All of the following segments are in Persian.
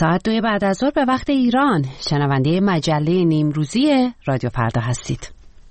ساعت 2 بعد از ظهر به وقت ایران شنونده مجله نیمروزی رادیو فردا هستید.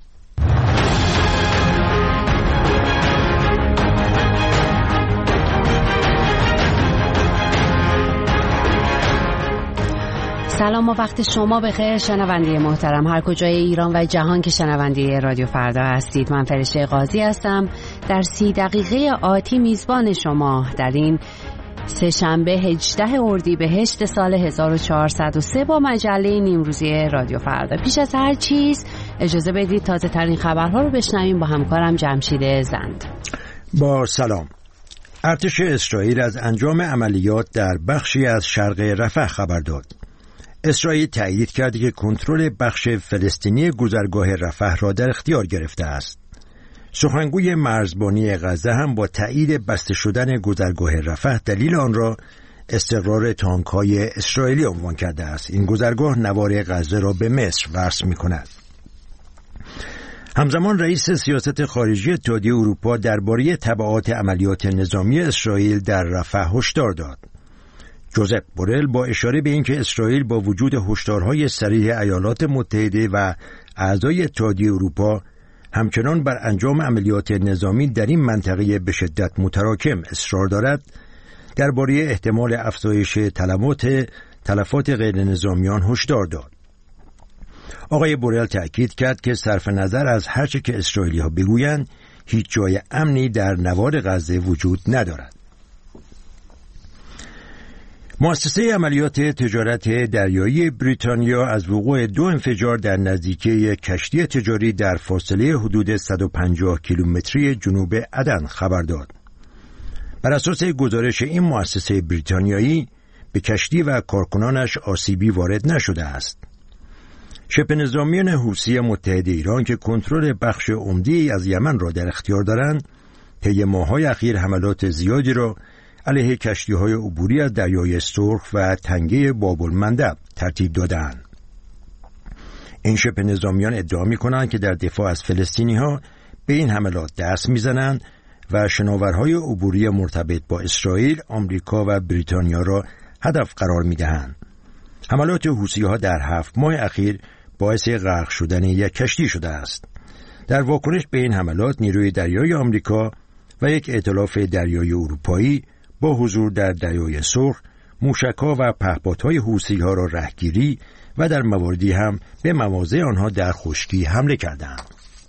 سلام و وقت شما بخیر شنونده محترم، هر کجای ایران و جهان که شنونده رادیو فردا هستید. من فرشته قاضی هستم، در 30 دقیقه آتی میزبان شما در این سه‌شنبه 18 اردیبهشت سال 1403 با مجله نیمروزی رادیو فردا. پیش از هر چیز اجازه بدید تازه ترین خبرها رو بشنویم با همکارم جمشید زند. با سلام. ارتش اسرائیل از انجام عملیات در بخشی از شرق رفح خبر داد. اسرائیل تأیید کرد که کنترل بخش فلسطینی گذرگاه رفح را در اختیار گرفته است. سخنگوی مرزبانی غزه هم با تأیید بسته شدن گذرگاه رفح دلیل آن را استقرار تانک‌های اسرائیلی عنوان کرده است. این گذرگاه نوار غزه را به مصر وصل می‌کند. همزمان رئیس سیاست خارجی اتحادیه اروپا درباره تبعات عملیات نظامی اسرائیل در رفح هشدار داد. جوزپ بورل با اشاره به اینکه اسرائیل با وجود هشدارهای صریح ایالات متحده و اعضای اتحادیه اروپا همچنان بر انجام عملیات نظامی در این منطقه به شدت متراکم اصرار دارد، درباره احتمال افزایش تلفات غیر نظامیان هشدار داد. آقای بورل تأکید کرد که صرف نظر از هر چه که اسرائیلی‌ها بگویند، هیچ جای امنی در نوار غزه وجود ندارد. مؤسسه عملیات تجارت دریایی بریتانیا از وقوع 2 انفجار در نزدیکی کشتی تجاری در فاصله حدود 150 کیلومتری جنوب عدن خبر داد. بر اساس گزارش این مؤسسه بریتانیایی به کشتی و کارکنانش آسیبی وارد نشده است. شبه نظامیان حوثی متحد ایران که کنترل بخش عمده‌ای از یمن را در اختیار دارند، طی ماه‌های اخیر حملات زیادی را علیه کشتی‌های عبوری از دریای سرخ و تنگه باب‌المندب ترتیب دادند. این شبه نظامیان ادعا می‌کنند که در دفاع از فلسطینی‌ها به این حملات دست می‌زنند و شناورهای عبوری مرتبط با اسرائیل، آمریکا و بریتانیا را هدف قرار می‌دهند. حملات حوثی‌ها در 7 ماه اخیر باعث غرق شدن یک کشتی شده است. در واکنش به این حملات نیروی دریایی آمریکا و یک ائتلاف دریایی اروپایی با حضور در دریای سرخ موشک‌ها و پهپادهای حوثی‌ها را رهگیری و در مواردی هم به مواضع آنها در خشکی حمله کردند.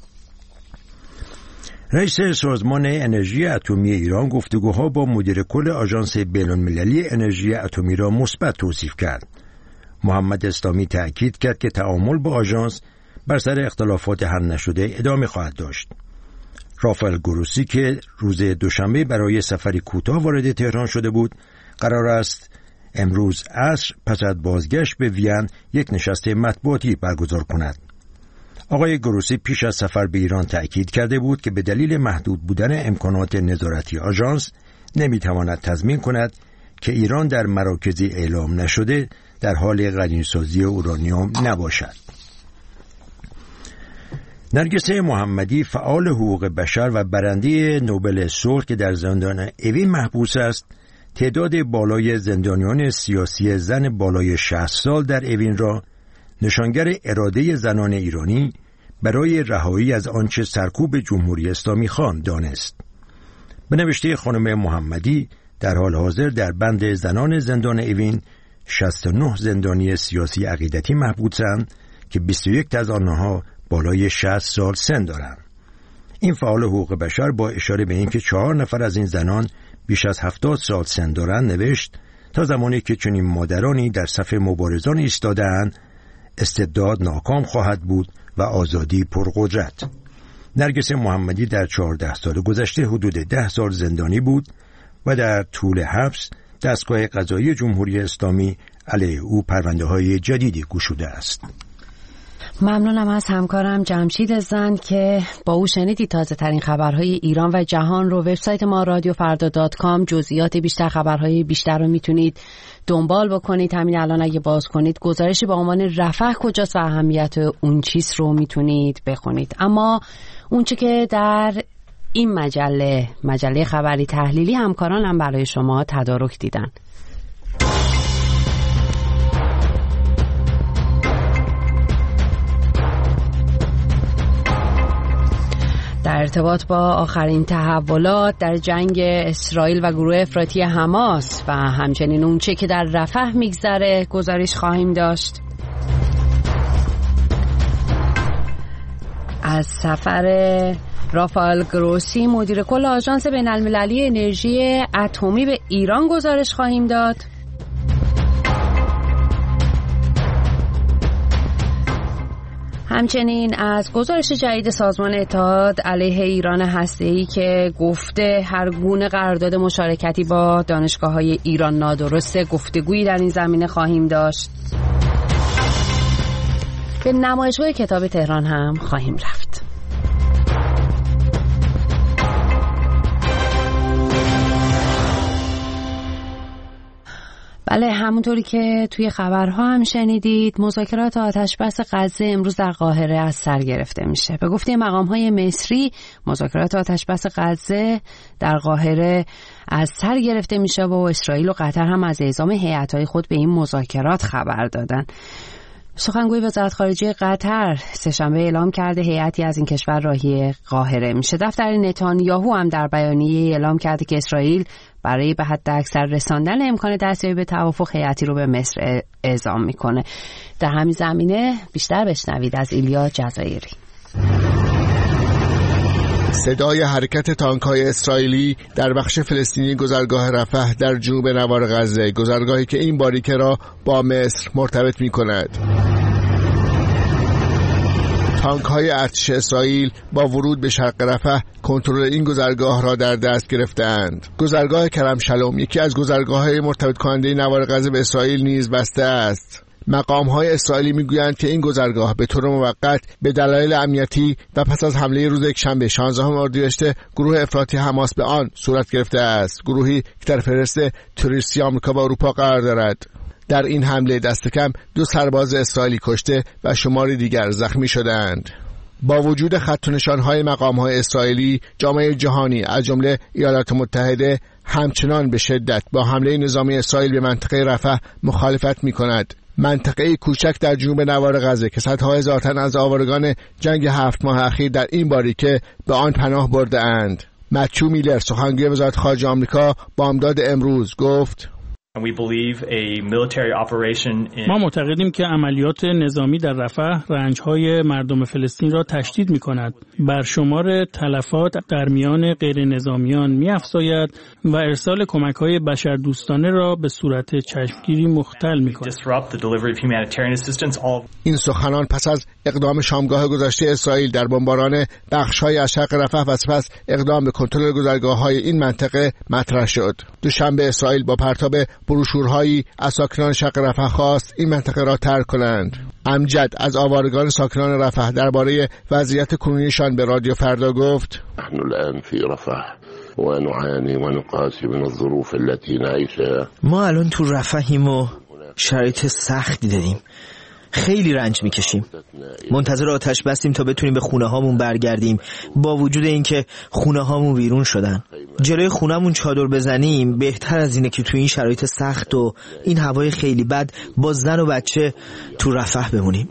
رئیس سازمان انرژی اتمی ایران گفتگوها با مدیر کل آژانس بین‌المللی انرژی اتمی را مثبت توصیف کرد. محمد اسلامی تأکید کرد که تعامل با آژانس بر سر اختلافات حل نشده ادامه خواهد داشت. رافائل گروسی که روز دوشنبه برای سفری کوتاه وارد تهران شده بود، قرار است امروز عصر پس از بازگشت به وین یک نشست مطبوعاتی برگزار کند. آقای گروسی پیش از سفر به ایران تأکید کرده بود که به دلیل محدود بودن امکانات نظارتی آژانس نمیتواند تضمین کند که ایران در مراکزی اعلام نشده در حال غنیسازی اورانیوم نباشد. نرگس محمدی فعال حقوق بشر و برنده نوبل صلح که در زندان اوین محبوس است، تعداد بالای زندانیان سیاسی زن بالای 60 سال در اوین را نشانگر اراده زنان ایرانی برای رهایی از آنچه سرکوب جمهوری اسلامی خواند دانست. به نوشته خانم محمدی در حال حاضر در بند زنان زندان اوین 69 زندانی سیاسی عقیدتی محبوسند که 21 از آنها بالای 60 سال سن دارند. این فعال حقوق بشر با اشاره به اینکه 4 نفر از این زنان بیش از 70 سال سن دارند نوشت تا زمانی که چنین مادرانی در صف مبارزان ایستاده‌اند استبداد ناکام خواهد بود و آزادی پرقدرت. نرگس محمدی در 14 سال گذشته حدود 10 سال زندانی بود و در طول حبس دستگاه قضایی جمهوری اسلامی علیه او پرونده‌های جدیدی گشوده است. ممنونم از همکارم جمشید زند که با او شنیدید تازه ترین خبرهای ایران و جهان رو. وبسایت ما radiofarda.com جزئیات بیشتر، خبرهای بیشتر رو میتونید دنبال بکنید. همین الان اگه باز کنید گزارشی با عنوان رفح کجاست و اهمیت اون چیز رو میتونید بخونید. اما اون چه که در این مجله خبری تحلیلی همکارانم برای شما تدارک دیدن. ارتباط با آخرین تحولات در جنگ اسرائیل و گروه افراطی حماس و همچنین اونچه که در رفح میگذره گزارش خواهیم داشت. از سفر رافائل گروسی مدیر کل آژانس بین‌المللی انرژی اتمی به ایران گزارش خواهیم داد. همچنین از گزارش جدید سازمان اتحاد علیه ایران هسته‌ای که گفته هر گونه قرارداد مشارکتی با دانشگاه‌های ایران نادرسته، گفتگویی در این زمینه خواهیم داشت. به نمایشگاه کتاب تهران هم خواهیم رفت. بله، همونطوری که توی خبرها هم شنیدید، مذاکرات آتشبس غزه امروز در قاهره از سر گرفته میشه. به گفته مقام‌های مصری، مذاکرات آتشبس غزه در قاهره از سر گرفته میشه و اسرائیل و قطر هم از اعزام هیئت‌های خود به این مذاکرات خبر دادن. سخنگوی وزارت خارجه قطر سه‌شنبه اعلام کرده هیئتی از این کشور راهی قاهره میشه. دفتر نتانیاهو هم در بیانیه اعلام کرده که اسرائیل برای به حد اکثر رساندن امکان دستیابی به توافق هیئتی رو به مصر اعزام میکنه. در همین زمینه بیشتر بشنوید از ایلیا جزایری. صدای حرکت تانک‌های اسرائیلی در بخش فلسطینی گذرگاه رفح در جنوب نوار غزه، گذرگاهی که این باریکه را با مصر مرتبط می‌کند. تانک‌های ارتش اسرائیل با ورود به شرق رفح کنترل این گذرگاه را در دست گرفتند. گذرگاه کرم شلوم یکی از گذرگاه‌های مرتبط کننده نوار غزه به اسرائیل نیز بسته است. مقام‌های اسرائیلی میگویند که این گذرگاه به طور موقت به دلایل امنیتی و پس از حمله روز یکشنبه 16 اردیبهشت گروه افراطی حماس به آن صورت گرفته است، گروهی که در فهرست تروریستی آمریکا و اروپا قرار دارد. در این حمله دست کم 2 سرباز اسرائیلی کشته و شماری دیگر زخمی شدند. با وجود خط و نشان‌های مقام‌های اسرائیلی، جامعه جهانی از جمله ایالات متحده همچنان به شدت با حمله نظامی اسرائیل به منطقه رفح مخالفت می‌کند. منطقه کوچک در جنوب نوار غزه که صدها هزار تن از آوارگان جنگ 7 ماه اخیر در این باریکه به آن پناه برده اند. متیو میلر سخنگوی وزارت خارجه آمریکا بامداد امروز گفت: ما معتقدیم که عملیات نظامی در رفح رنج‌های مردم فلسطین را تشدید می‌کند، بر شمار تلفات در میان غیر نظامیان می‌افزاید و ارسال کمک‌های بشردوستانه را به صورت چشمگیری مختل می‌کند. این سخنان پس از اقدام شامگاه گذشته اسرائیل در بمباران بخش‌های از شرق رفح و سپس اقدام به کنترل گذرگاه‌های این منطقه مطرح شد. دوشنبه اسرائیل با پرتاب بروشورهایی از ساکنان شرق رفح خواست این منطقه را ترک کنند. امجد از آوارگان ساکنان رفح درباره وضعیت کنونیشان به رادیو فردا گفت: نحن الآن في رفح ونعاني ونقاسي من الظروف التي نعيشها. ما الان تو رفحیم و شرایط سختی داریم. خیلی رنج میکشیم. منتظر آتش بستیم تا بتونیم به خونه هامون برگردیم، با وجود اینکه خونه هامون ویرون شدن. جلوی خونمون چادر بزنیم بهتر از اینه که تو این شرایط سخت و این هوای خیلی بد با زن و بچه تو رفح بمونیم.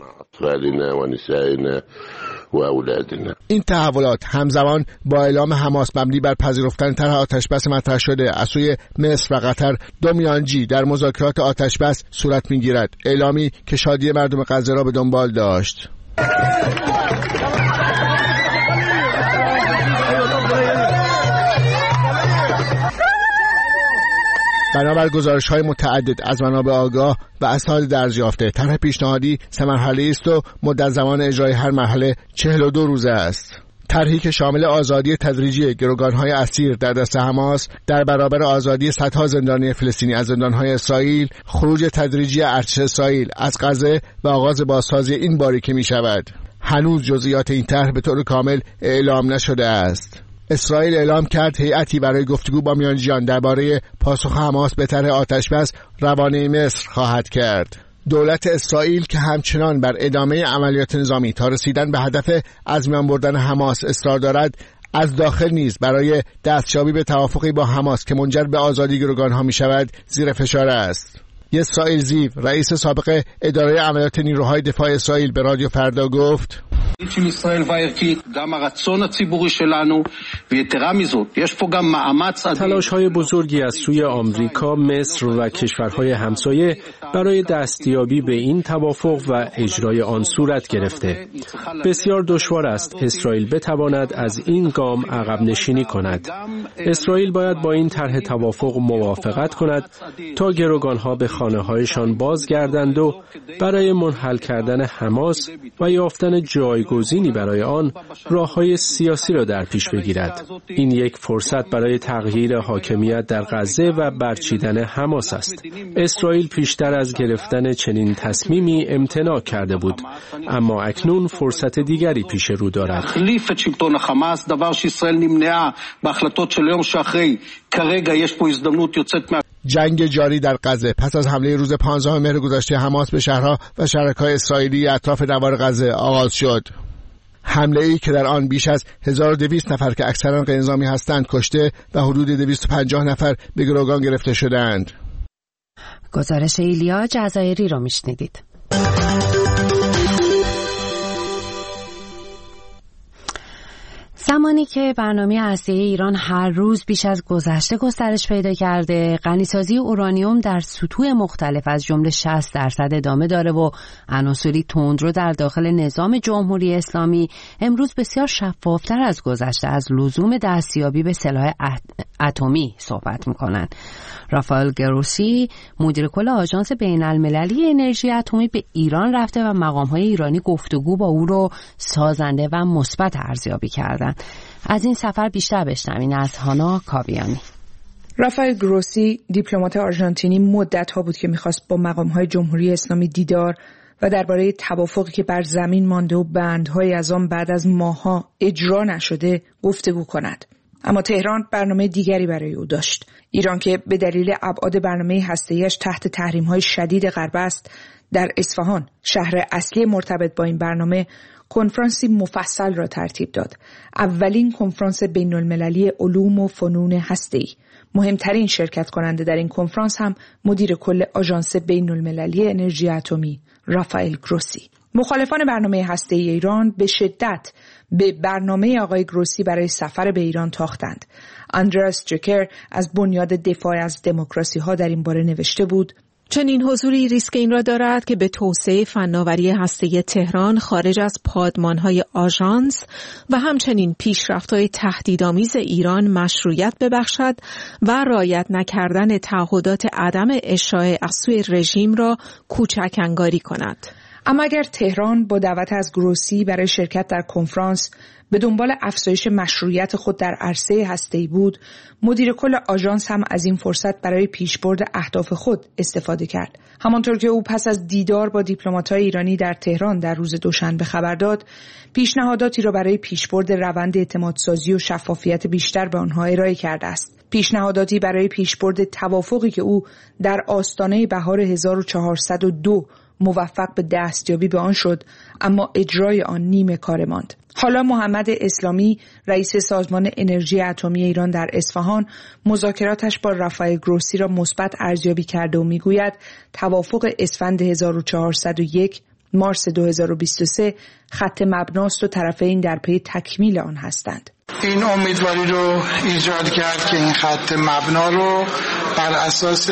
این تحولات همزمان با اعلام حماس مبنی بر پذیرفتن طرح آتشبس مطرح شده از سوی مصر و قطر دو میانجی در مذاکرات آتشبس صورت میگیرد، اعلامی که شادی مردم غزه را به دنبال داشت. بنابر گزارش‌های متعدد از منابع آگاه و اسناد درج‌یافته، طرح پیشنهادی 3 مرحله‌ای است و مدت زمان اجرای هر مرحله 42 روز است. طرحی که شامل آزادی تدریجی گروگان‌های اسیر در دست حماس در برابر آزادی صدها زندانی فلسطینی از زندان‌های اسرائیل، خروج تدریجی ارتش اسرائیل از غزه و آغاز بازسازی این باریکه می‌شود. هنوز جزئیات این طرح به طور کامل اعلام نشده است. اسرائیل اعلام کرد هیئتی برای گفتگو با میانجیان درباره پاسخ حماس به طرح آتشبس روانه مصر خواهد کرد. دولت اسرائیل که همچنان بر ادامه عملیات نظامی تا رسیدن به هدف از میان بردن حماس اصرار دارد، از داخل نیز برای دستیابی به توافقی با حماس که منجر به آزادی گروگان‌ها می‌شود زیر فشار است. اسرائیل زیو رئیس سابق اداره عملیات نیروهای دفاع اسرائیل به رادیو فردا گفت: تلاش‌های بزرگی از سوی آمریکا، مصر و کشورهای همسایه برای دستیابی به این توافق و اجرای آن صورت گرفته. بسیار دشوار است اسرائیل بتواند از این گام عقب نشینی کند. اسرائیل باید با این طرح توافق موافقت کند تا گروگانها به خانه‌هایشان بازگردند و برای منحل کردن حماس و یافتن جایگزینی برای آن راه‌های سیاسی را در پیش بگیرد. این یک فرصت برای تغییر حاکمیت در غزه و برچیدن حماس است. اسرائیل پیشتر از گرفتن چنین تصمیمی امتناع کرده بود، اما اکنون فرصت دیگری پیش رو دارد. جنگ جاری در غزه پس از حمله روز 15 مهر گذشته حماس به شهرها و شهرک‌های اسرائیلی اطراف نوار غزه آغاز شد. حمله‌ای که در آن بیش از 1200 نفر که اکثرا غیرنظامی هستند کشته و حدود 250 نفر به گروگان گرفته شدند. گزارش ایلیا جزایری را میشنیدید. زمانی که برنامه هسته‌ای ایران هر روز بیش از گذشته گسترش پیدا کرده، غنیسازی اورانیوم در سطوح مختلف از جمله 60% ادامه داره و عناصری تندرو در داخل نظام جمهوری اسلامی امروز بسیار شفافتر از گذشته از لزوم دستیابی به سلاح اتمی صحبت میکنن. رافائل گروسی مدیر کل آژانس بین‌المللی انرژی اتمی به ایران رفته و مقام‌های ایرانی گفتگو با او رو سازنده و مثبت ارزیابی کردند. از این سفر بیشتر بشنوین از هانا کاویانی. رافائل گروسی دیپلمات آرژانتینی مدت‌ها بود که می‌خواست با مقام‌های جمهوری اسلامی دیدار و درباره توافقی که بر زمین مانده و بندهای از آن بعد از ماه‌ها اجرا نشده گفتگو کند. اما تهران برنامه دیگری برای او داشت. ایران که به دلیل ابعاد برنامه هسته‌ایش تحت تحریم‌های شدید غرب است، در اصفهان شهر اصلی مرتبط با این برنامه کنفرانسی مفصل را ترتیب داد. اولین کنفرانس بین‌المللی علوم و فنون هسته‌ای. مهمترین شرکت کننده در این کنفرانس هم مدیر کل آژانس بین‌المللی انرژی اتمی رافائل گروسی. مخالفان برنامه هسته‌ای ایران به شدت به برنامه آقای گروسی برای سفر به ایران تاختند. اندراس جکر از بنیاد دفاع از دموکراسی ها در این باره نوشته بود: چنین حضوری ریسک این را دارد که به توسعه فناوری هسته‌ای تهران خارج از پادمانهای آژانس و همچنین پیشرفت‌های تهدیدآمیز ایران مشروعیت ببخشد و رعایت نکردن تعهدات عدم اشاعه از سوی رژیم را کوچک انگاری کند. اما اگر تهران با دعوت از گروسی برای شرکت در کنفرانس به دنبال افزایش مشروعیت خود در عرصه هسته‌ای بود، مدیر کل آژانس هم از این فرصت برای پیشبرد اهداف خود استفاده کرد. همانطور که او پس از دیدار با دیپلمات‌های ایرانی در تهران در روز دوشنبه خبر داد، پیشنهاداتی را برای پیشبرد روند اعتمادسازی و شفافیت بیشتر به آنها ارائه کرده است. پیشنهاداتی برای پیشبرد توافقی که او در آستانه بهار 1402 موفق به دستیابی به آن شد، اما اجرای آن نیمه کار ماند. حالا محمد اسلامی رئیس سازمان انرژی اتمی ایران در اصفهان مذاکراتش با رافائل گروسی را مثبت ارزیابی کرده و میگوید توافق اسفند 1401 مارس 2023 خط مبناست و طرفین در پی تکمیل آن هستند. این امیدواری رو ایجاد کرد که این خط مبنا رو بر اساس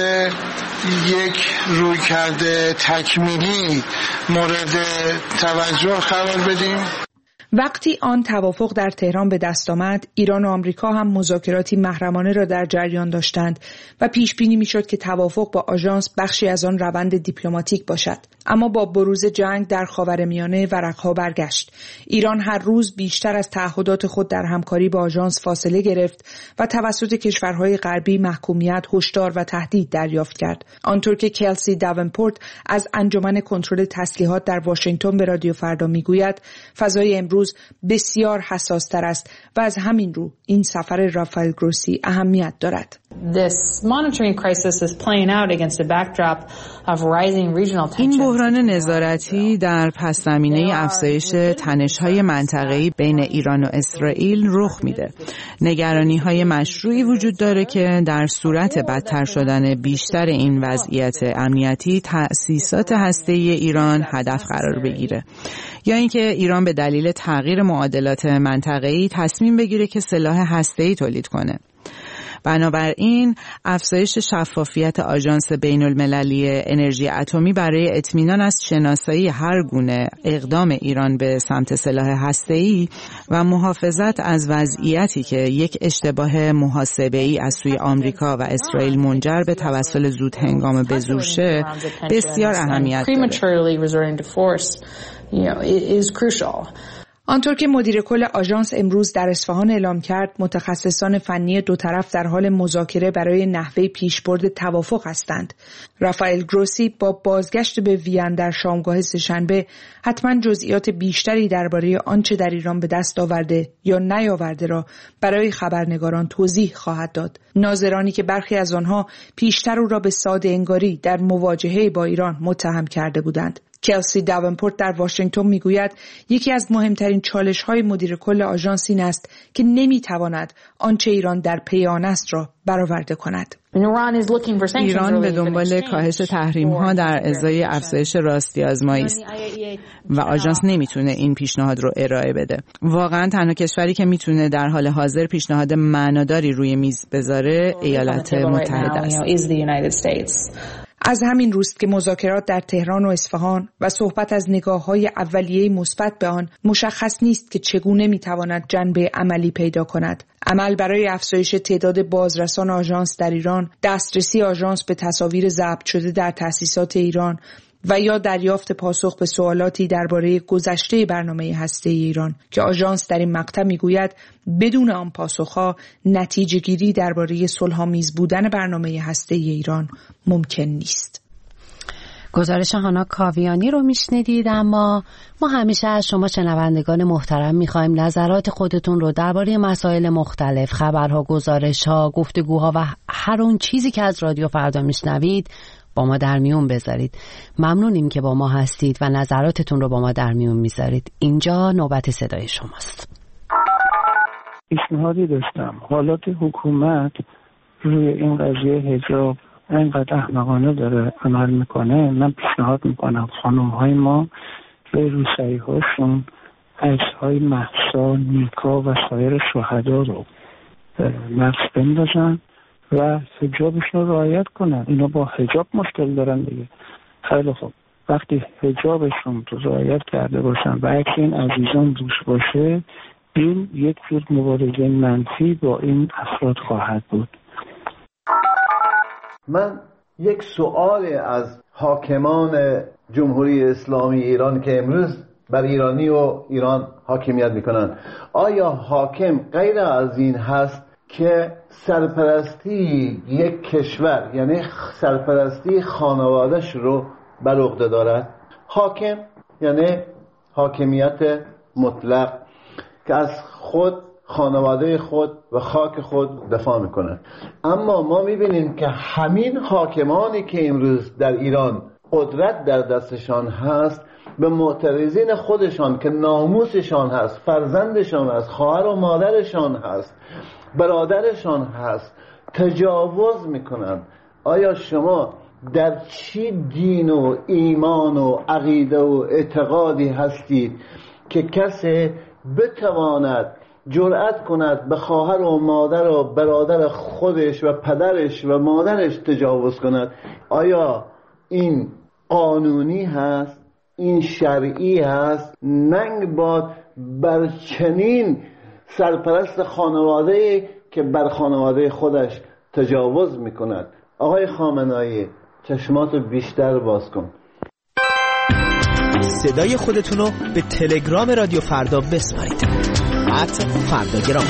یک رویکرد تکمیلی مورد توجه قرار بدیم. وقتی آن توافق در تهران به دست آمد، ایران و آمریکا هم مذاکراتی محرمانه را در جریان داشتند و پیش بینی میشد که توافق با آژانس بخشی از آن روند دیپلماتیک باشد. اما با بروز جنگ در خاورمیانه ورقها برگشت. ایران هر روز بیشتر از تعهدات خود در همکاری با آژانس فاصله گرفت و توسط کشورهای غربی محکومیت، هشدار و تهدید دریافت کرد. آنطور که کلسی داونپورت از انجمن کنترل تسلیحات در واشنگتن به رادیو فردا میگوید، فضای امروز بسیار حساستر است و از همین رو این سفر رافائل گروسی اهمیت دارد. This monitoring crisis is playing out against a backdrop of rising regional tensions. این بحران نظارتی در پس‌زمینه افزایش تنش‌های منطقه‌ای بین ایران و اسرائیل رخ میده. نگرانی‌های مشروعی وجود داره که در صورت بدتر شدن بیشتر این وضعیت امنیتی تأسیسات هسته‌ای ایران هدف قرار بگیره، یا اینکه ایران به دلیل تغییر معادلات منطقه‌ای تصمیم بگیره که سلاح هسته‌ای تولید کنه. بنابراین افزایش شفافیت آژانس بین‌المللی انرژی اتمی برای اطمینان از شناسایی هر گونه اقدام ایران به سمت سلاح هسته‌ای و محافظت از وضعیتی که یک اشتباه محاسبه‌ای از سوی آمریکا و اسرائیل منجر به توسل زود هنگام به زور شه بسیار اهمیت داره. آنطور که مدیر کل آژانس امروز در اصفهان اعلام کرد، متخصصان فنی دو طرف در حال مذاکره برای نحوه پیشبرد توافق هستند. رافائل گروسی با بازگشت به وین در شامگاه سه‌شنبه حتما جزئیات بیشتری درباره آنچه در ایران به دست آورده یا نیاورده را برای خبرنگاران توضیح خواهد داد. ناظرانی که برخی از آنها پیشتر او را به ساده انگاری در مواجهه با ایران متهم کرده بودند. کلسی داونپورت در واشنگتن میگوید یکی از مهمترین چالش‌های مدیر کل آژانس این است که نمی‌تواند آنچه ایران در پی آن است را برآورده کند. ایران به دنبال کاهش تحریم‌ها در ازای افزایش راستی آزمایی است و آژانس نمیتونه این پیشنهاد رو ارائه بده. واقعا تنها کشوری که میتونه در حال حاضر پیشنهاد معناداری روی میز بذاره ایالات متحده است. از همین روست که مذاکرات در تهران و اصفهان و صحبت از نگاه‌های اولیه مثبت به آن مشخص نیست که چگونه می‌تواند جنبه عملی پیدا کند. عمل برای افزایش تعداد بازرسان آژانس در ایران، دسترسی آژانس به تصاویر ضبط شده در تأسیسات ایران و یا دریافت پاسخ به سوالاتی درباره گذشته برنامه هسته ایران که آژانس در این مقطع میگوید بدون آن پاسخها نتیجه‌گیری درباره صلح‌آمیز بودن برنامه هسته ایران ممکن نیست. گزارش هانا کاویانی رو میشنیدید. اما ما همیشه از شما شنوندگان محترم میخوایم نظرات خودتون رو درباره مسائل مختلف، خبرها، گزارش‌ها، گفتگوها و هر اون چیزی که از رادیو فردا میشنوید با ما در میون بذارید. ممنونیم که با ما هستید و نظراتتون رو با ما در میون میذارید. اینجا نوبت صدای شماست. پیشنهادی داشتم. حالات حکومت روی این قضیه حجاب اینقدر احمقانه داره عمل میکنه. من پیشنهاد میکنم خانم‌های ما به روسری هاشون عکس‌های مهسا، نیکا و سایر شهدا رو نقش بندازن و حجابشون رو رعایت کنن. اینا با حجاب مشکل دارن دیگه. خیلی خوب، وقتی حجابشون رو رعایت کرده باشن و عکس این عزیزان روش باشه، این یک جور مبارزه منفی با این افراد خواهد بود. من یک سؤال از حاکمان جمهوری اسلامی ایران که امروز بر ایرانی و ایران حاکمیت میکنن، آیا حاکم غیر از این هست که سرپرستی یک کشور یعنی سرپرستی خانواده‌اش رو بر عهده دارد؟ حاکم یعنی حاکمیت مطلق که از خود، خانواده خود و خاک خود دفاع میکنه. اما ما میبینیم که همین حاکمانی که امروز در ایران قدرت در دستشان هست به معترضین خودشان که ناموسشان هست، فرزندشان هست، خواهر و مادرشان هست، برادرشان هست، تجاوز میکنند. آیا شما در چی دین و ایمان و عقیده و اعتقادی هستید که کسی بتواند جرأت کند به خواهر و مادر و برادر خودش و پدرش و مادرش تجاوز کند؟ آیا این قانونی هست؟ این شرعی هست؟ ننگ باد بر چنین سرپرست خانواده که بر خانواده خودش تجاوز میکند. آقای خامنه‌ای، چشماتو بیشتر باز کن. صدای خودتونو به تلگرام رادیو فردا بسپارید. @فرداگرام.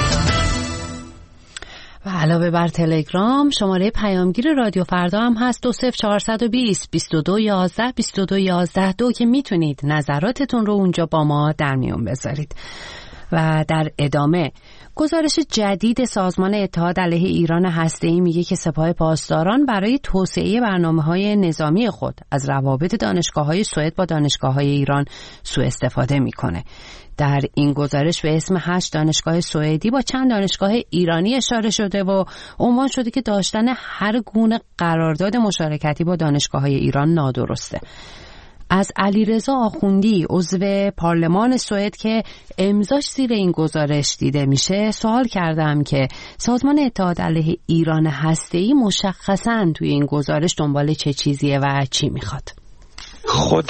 و علاوه بر تلگرام شماره پیامگیر رادیو فردا هم هست 20420 2211 2211 که میتونید نظراتتون رو اونجا با ما در میون بذارید. و در ادامه گزارش جدید سازمان اتحاد علیه ایران هسته‌ای میگه که سپاه پاسداران برای توسعه برنامه‌های نظامی خود از روابط دانشگاه‌های سوئد با دانشگاه‌های ایران سوء استفاده میکنه. در این گزارش به اسم 8 دانشگاه سوئدی با چند دانشگاه ایرانی اشاره شده و عنوان شده که داشتن هر گونه قرارداد مشارکتی با دانشگاه‌های ایران نادرسته. از علیرضا آخوندی عضو پارلمان سوئد که امضاش زیر این گزارش دیده میشه سوال کردم که سازمان اتحاد علیه ایران هسته‌ای مشخصاً توی این گزارش دنبال چه چیزیه و چی میخواد. خود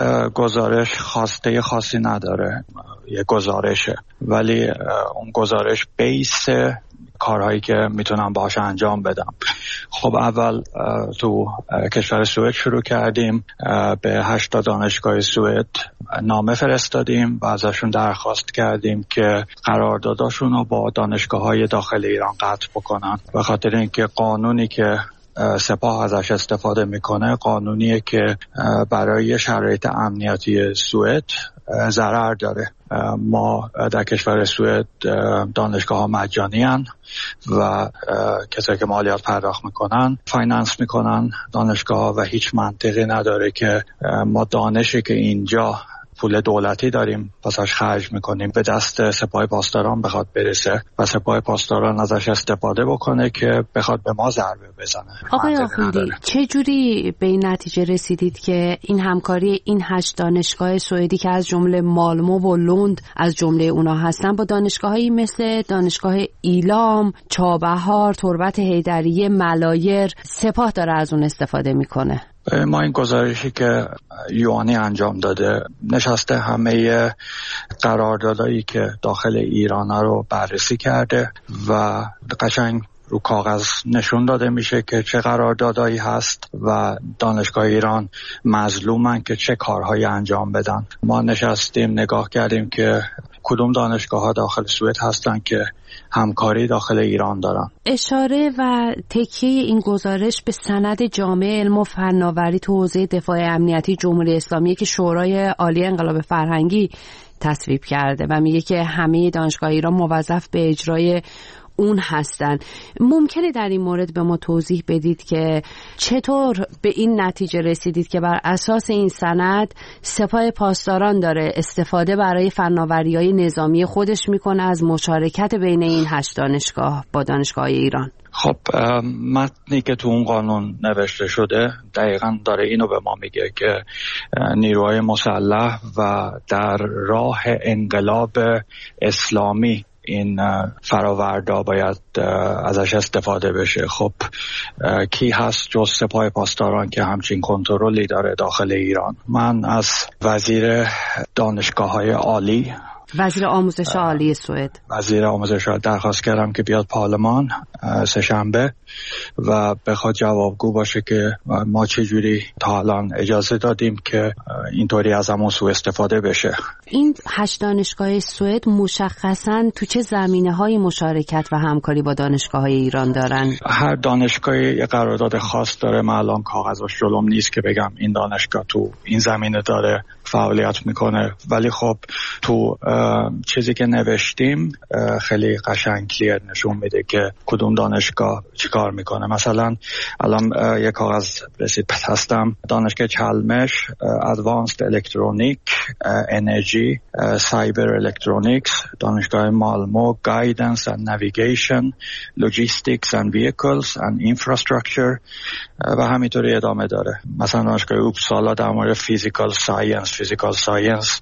گزارش خواسته خاصی نداره، یه گزارشه، ولی اون گزارش بیس کارهایی که میتونم باهاش انجام بدم. خب اول تو کشور سوئد شروع کردیم، به 8 دانشگاه سوئد نامه فرستادیم و ازشون درخواست کردیم که قرارداداشون رو با دانشگاه‌های داخل ایران قطع بکنن، به خاطر اینکه قانونی که سپاه ازش استفاده میکنه قانونیه که برای شرایط امنیتی سوئد ضرر داره. ما در کشور سوئد دانشگاه ها مجانی هن و کسایی که مالیات پرداخت میکنن فایننس میکنن دانشگاه ها و هیچ منطقی نداره که ما دانشی که اینجا پول دولتی داریم پسش خرج میکنیم به دست سپاه پاسداران بخواد برسه و سپاه پاسداران ازش استفاده بکنه که بخواد به ما ضربه بزنه. آقای آخوندی چه جوری به این نتیجه رسیدید که این همکاری این 8 دانشگاه سوئدی که از جمله مالمو و لوند از جمله اونا هستن با دانشگاهایی مثل دانشگاه ایلام، چابهار، تربت حیدریه، ملایر سپاه داره از اون استفاده میکنه؟ ما این گزارشی که یوانی انجام داده نشسته همه قراردادایی که داخل ایران رو بررسی کرده و قشنگ رو کاغذ نشون داده میشه که چه قراردادایی هست و دانشگاه ایران مظلومن که چه کارهایی انجام بدن. ما نشستیم نگاه کردیم که کدوم دانشگاه ها داخل سوئد هستن که همکاری داخل ایران دارن. اشاره و تکیه این گزارش به سند جامع علم و فناوری تو حوزه دفاع امنیتی جمهوری اسلامی که شورای عالی انقلاب فرهنگی تصویب کرده و میگه که همه دانشگاه ایران موظف به اجرای اون هستن. ممکنه در این مورد به ما توضیح بدید که چطور به این نتیجه رسیدید که بر اساس این سند سپاه پاسداران داره استفاده برای فناوری‌های نظامی خودش میکنه از مشارکت بین این 8 دانشگاه با دانشگاه ایران؟ خب متنی که تو اون قانون نوشته شده دقیقاً داره اینو به ما میگه که نیروهای مسلح و در راه انقلاب اسلامی این فراوردا باید ازش استفاده بشه. خب کی هست جز سپاه پاسداران که همچین کنترلی داره داخل ایران؟ من از وزیر دانشگاه‌های عالی، وزیر آموزش عالی سوئد، وزیر آموزش عالی درخواست کردم که بیاد پارلمان سه‌شنبه و بخواد جوابگو باشه که ما چجوری تا الان اجازه دادیم که اینطوری از همون سوء استفاده بشه. این 8 دانشگاه سوئد مشخصاً تو چه زمینه‌های مشارکت و همکاری با دانشگاه‌های ایران دارن؟ هر دانشگاهی یه قرارداد خاص داره. من الان کاغذش جلوم نیست که بگم این دانشگاه تو این زمینه داره فعالیت میکنه، ولی خب تو چیزی که نوشتیم خیلی قشنگ کلیر نشون میده که کدوم دانشگاه چیکار میکنه. مثلا الان یک کاغذ رسید به دستم، دانشگاه چالمش ادوانسد الکترونیک انرژی سایبر الکترونیکس، دانشگاه مالمو گایدنس اند نویگیشن لوجیستیکس اند ویکلز اند اینفراستراکچر و همینطوری ادامه داره. مثلا دانشگاه اوپسالا در مورد فیزیکال ساینس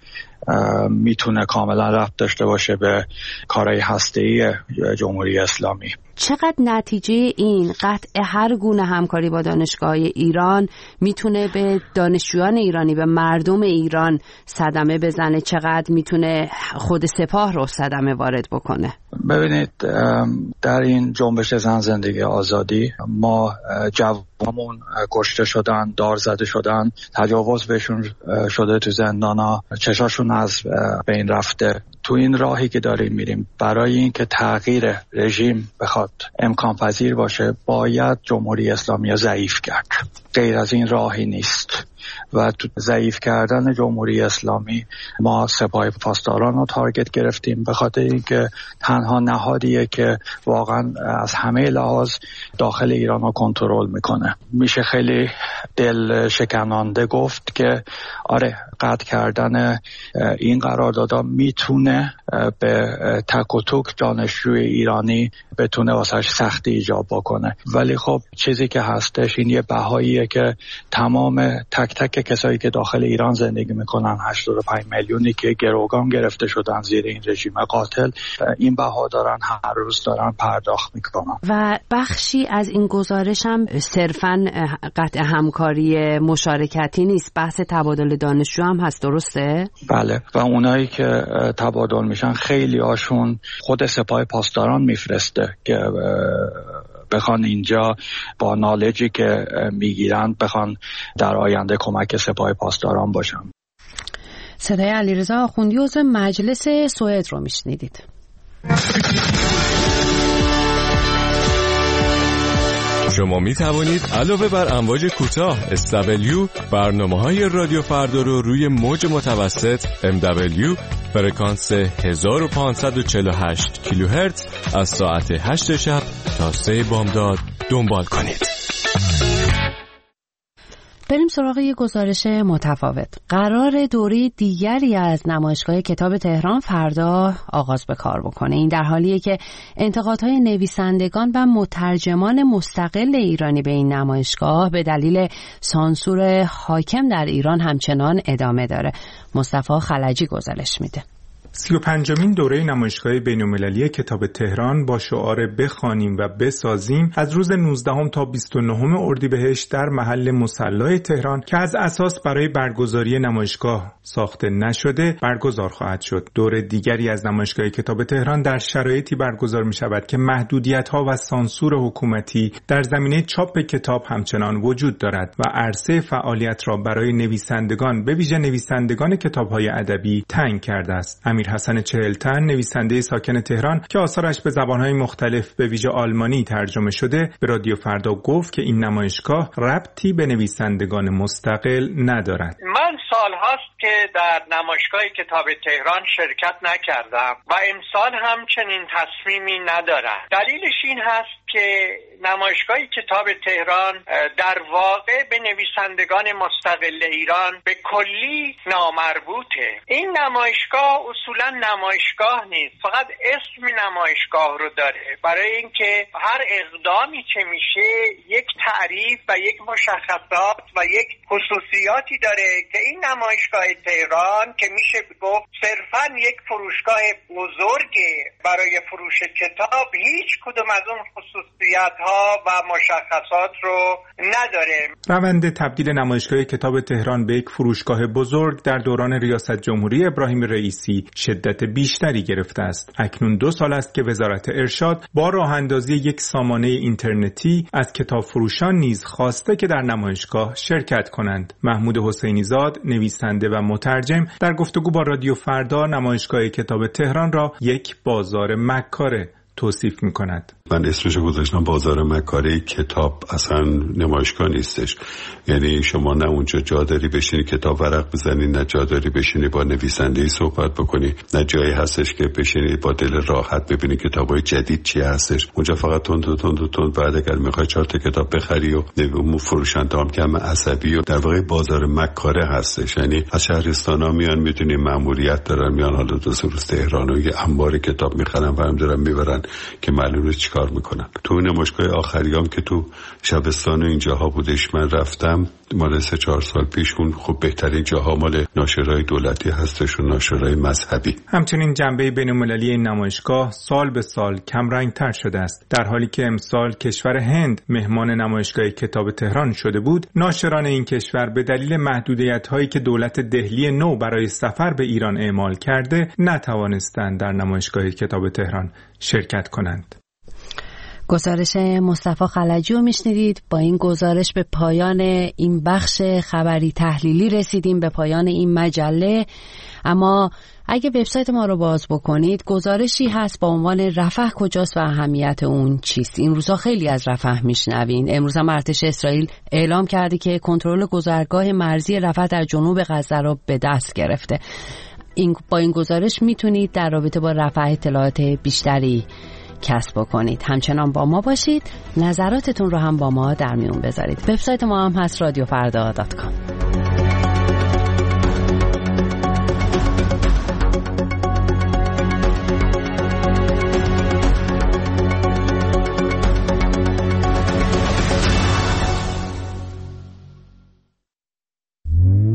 میتونه کاملا ربط داشته باشه به کارهای هسته‌ای جمهوری اسلامی. چقدر نتیجه این قطع هر گونه همکاری با دانشگاه ایران میتونه به دانشجویان ایرانی، به مردم ایران صدمه بزنه؟ چقدر میتونه خود سپاه رو صدمه وارد بکنه؟ ببینید در این جنبش زن زندگی آزادی ما جوانمون کشته شدن، دار زده شدن، تجاوز بهشون شده تو زندانا، چشاشون از بین رفته. تو این راهی که داریم میریم برای اینکه تغییر رژیم بخواد امکان پذیر باشه باید جمهوری اسلامی ضعیف کرد. غیر از این راهی نیست و تو ضعیف کردن جمهوری اسلامی ما سپاه پاسداران رو تارگت گرفتیم به خاطر اینکه تنها نهادیه که واقعا از همه لحاظ داخل ایران رو کنترل میکنه. میشه خیلی دل شکننده گفت که آره قطع کردن این قراردادها میتونه به تک و توک دانشجوی ایرانی بتونه واسش سختی ایجاد بکنه، ولی خب چیزی که هستش این یه بهاییه که تمام تک تک کسایی که داخل ایران زندگی میکنن 85 میلیونی که گروگان گرفته شدن زیر این رژیم قاتل این بها دارن هر روز دارن پرداخت میکنن. و بخشی از این گزارش هم صرفاً قطع همکاری مشارکتی نیست، بحث تبادل دانشجو هم هست، درسته؟ بله و اونایی که تبادل میشن خیلی هاشون خود سپاه پاسداران میفرسته که بخوان اینجا با نالجی که میگیرن بخوان در آینده کمک سپاه پاسداران باشن. صدای علیرضا آخوندی عضو مجلس سوئد رو میشنیدید. شما می توانید علاوه بر امواج کوتاه SW برنامه‌های رادیو فردا رو روی موج متوسط MW فرکانس 1548 کیلوهرتز از ساعت 8 شب تا 3 بامداد دنبال کنید. بریم سراغ یک گزارش متفاوت. قرار دوره دیگری از نمایشگاه کتاب تهران فردا آغاز به کار بکنه. این در حالیه که انتقادهای نویسندگان و مترجمان مستقل ایرانی به این نمایشگاه به دلیل سانسور حاکم در ایران همچنان ادامه داره. مصطفی خلجی گزارش میده. 35مین دوره نمایشگاه بین‌المللی کتاب تهران با شعار بخوانیم و بسازیم از روز 19 تا 29 اردیبهشت در محل مصلی تهران که از اساس برای برگزاری نمایشگاه ساخته نشده برگزار خواهد شد. دوره دیگری از نمایشگاه کتاب تهران در شرایطی برگزار می شود که محدودیت‌ها و سانسور حکومتی در زمینه چاپ کتاب همچنان وجود دارد و عرصه فعالیت را برای نویسندگان به ویژه نویسندگان کتاب‌های ادبی تنگ کرده است. امیرحسن چهلتن نویسنده ساکن تهران که آثارش به زبان‌های مختلف به ویژه آلمانی ترجمه شده به رادیو فردا گفت که این نمایشگاه ربطی به نویسندگان مستقل ندارد. من سال‌هاست که در نمایشگاه کتاب تهران شرکت نکردم و امسال هم چنین تصمیمی ندارم. دلیلش این هست که نمایشگاه کتاب تهران در واقع به نویسندگان مستقل ایران به کلی نامربوطه. این نمایشگاه اصولا نمایشگاه نیست، فقط اسم نمایشگاه رو داره، برای اینکه هر اقدامی که میشه یک تعریف و یک مشخصات و یک خصوصیاتی داره که این نمایشگاه تهران که میشه گفت صرفاً یک فروشگاه بزرگ برای فروش کتاب هیچ کدوم از اون خصوصیت‌ها و مشخصات رو نداره. روند تبدیل نمایشگاه کتاب تهران به یک فروشگاه بزرگ در دوران ریاست جمهوری ابراهیم رئیسی شدت بیشتری گرفته است. اکنون 2 سال است که وزارت ارشاد با راه اندازی یک سامانه اینترنتی از کتاب فروشان نیز خواسته که در نمایشگاه شرکت کنند. محمود حسینی زاد نویسنده و مترجم در گفتگو با رادیو فردا نمایشگاه کتاب تهران را یک بازار مکاره توصیف می‌کند. من اسمشو گذاشتم بازار مکاره کتاب، اصلا نمایشگاه نیستش. یعنی شما نه اونجا جا داری بشینی کتاب ورق بزنی، نه جا داری بشینی با نویسنده‌ای صحبت بکنی، نه جایی هستش که بشینی با دل راحت ببینی کتابای جدید چی هستش. اونجا فقط تند بعد اگر می‌خوای 4 تا کتاب بخری و اون فروشنده هم کم عصبی و در واقع بازار مکاره هستش. یعنی از شهرستانا میان، می‌دونی مأموریت دارن، میان حالا 2 روز تهران و یه انبار کتاب می‌خرن و هم دارن میبرن که معلومه چیکار میکنن. تو نمایشگاه آخریام که تو شبستان و این جاها بودش من رفتم مال 3-4 سال پیش، اون خب بهترین جاها مال ناشرای دولتی هستش و ناشرای مذهبی. همچنین جنبه بین‌المللی این نمایشگاه سال به سال کم رنگ‌تر شده است. در حالی که امسال کشور هند مهمان نمایشگاه کتاب تهران شده بود، ناشران این کشور به دلیل محدودیت‌هایی که دولت دهلی نو برای سفر به ایران اعمال کرده نتوانستند در نمایشگاه کتاب تهران شرکت کنند. گزارش مصطفی خلجی رو میشنیدید. با این گزارش به پایان این بخش خبری تحلیلی رسیدیم، به پایان این مجله. اما اگه وبسایت ما رو باز بکنید گزارشی هست با عنوان رفح کجاست و اهمیت اون چیست. این روزا خیلی از رفح میشنوین. امروز هم ارتش اسرائیل اعلام کرده که کنترل گذرگاه مرزی رفح در جنوب غزه رو به دست گرفته. با این گزارش میتونید در رابطه با رفح اطلاعات بیشتری کسب کنید. همچنان با ما باشید، نظراتتون رو هم با ما در میون بذارید. وبسایت ما هم هست رادیوفردا.com.